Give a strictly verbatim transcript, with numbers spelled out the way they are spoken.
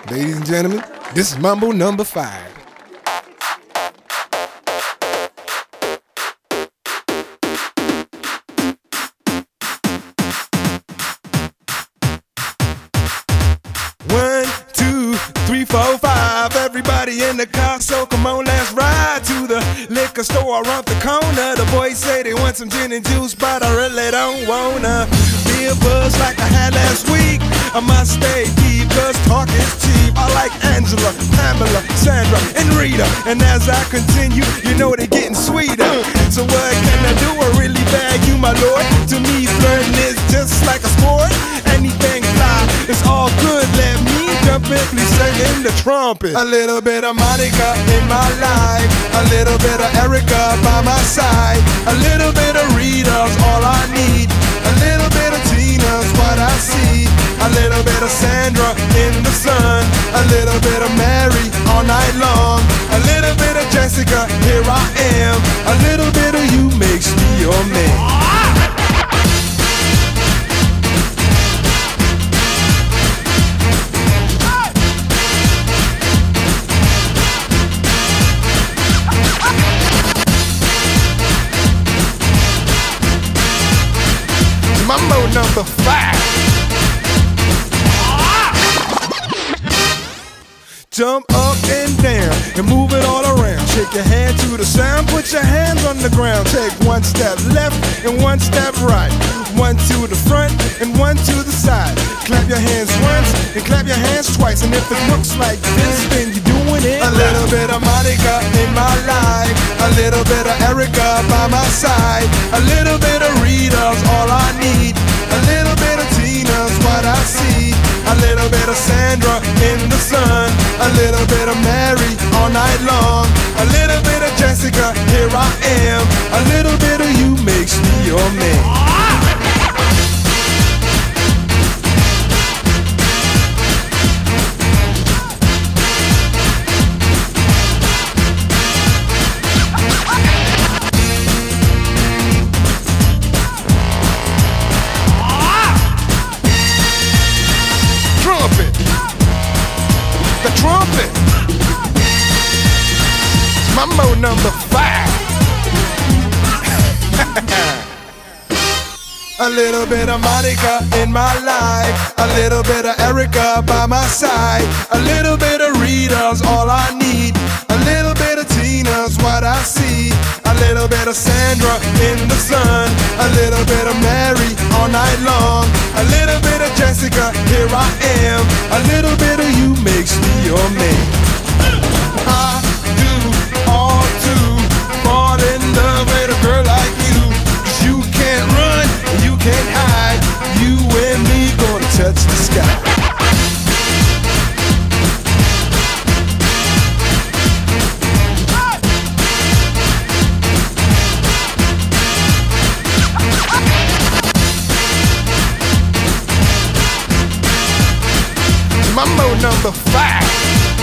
Ladies and gentlemen, this is Mambo number five. One, two, three, four, five. Everybody in the car, so come on, let's ride to the liquor store around the corner. The boys say they want some gin and juice, but I really don't wanna be a buzz like I had last week. I must stay deep, cause talk is cheap. I like Angela, Pamela, Sandra, and Rita. And as I continue, you know they're getting sweeter. So what can I do? I really bag you, my lord. To me, flirting is just like a sport. Anything fly, it's all good. Let me jump in, please sing in the trumpet. A little bit of Monica in my life, a little bit of Erica by my side, a little bit of Rita's all I need, a little bit of Tina's what I see, a little bit of Sandra in the sun, a little bit of Mary all night long, a little bit of Jessica, here I am, a little bit of you makes me your man. Mambo number five. Jump up and down and move it all around. Shake your hand to the sound, put your hands on the ground. Take one step left and one step right. One to the front and one to the side. Clap your hands once and clap your hands twice. And if it looks like this, then you're doing it. A little bit of Monica in my life, a little bit of Erica by my side, a little bit of Rita's all I need, a little bit of Tina's what I see, a little bit of Sandra in the sun, a little bit of Mary all night long, a little bit of Jessica, here I am, a little bit of you makes me your man. The trumpet. Mambo number five. A little bit of Monica in my life, a little bit of Erica by my side, a little bit of Rita's all I need, a little bit of Tina's what I see, a little bit of Sandra in the sun, a little bit of Mary all night long, a little bit of Jessica, here I am, a little bit of you makes me your man. I do all to fall in love with a girl like you, 'cause you can't run and you can't hide, you and me gonna touch the sky. Mambo number five.